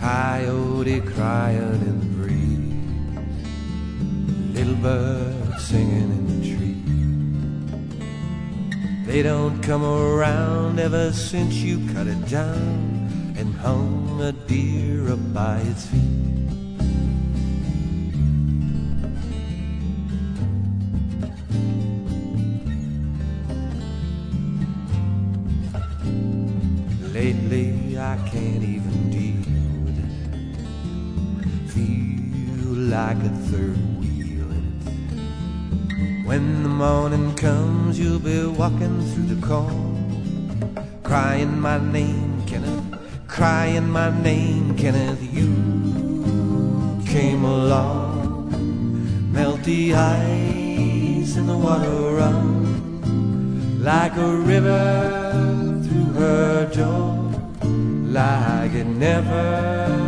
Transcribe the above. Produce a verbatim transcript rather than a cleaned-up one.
Coyote crying in the breeze, little bird singing in the tree. They don't come around ever since you cut it down and hung a deer up by its feet. Lately I can't even deal with it, feel like a third wheel in it. When the morning comes you'll be walking through the corn, crying my name, Kenneth, crying my name, Kenneth. You came along, melt the ice and the water run like a river through her door, like it never